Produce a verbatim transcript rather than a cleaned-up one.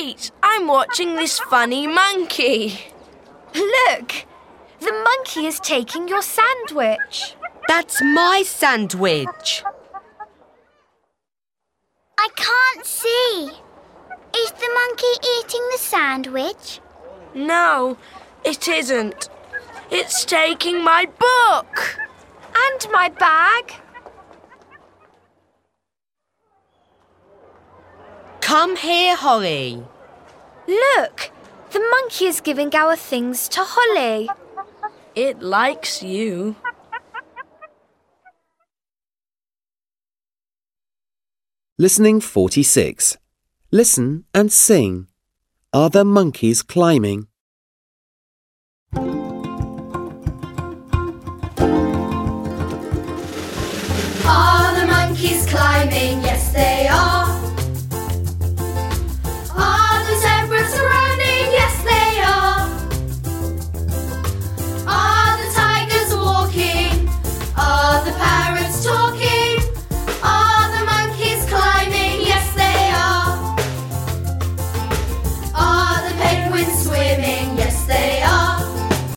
Wait, I'm watching this funny monkey. Look, the monkey is taking your sandwich. That's my sandwich. I can't see. Is the monkey eating the sandwich? No, it isn't. It's taking my book. And my bag. Come here, Holly. Look, the monkey is giving our things to Holly. It likes you. Listening forty-six. Listen and sing. Are there monkeys climbing? Are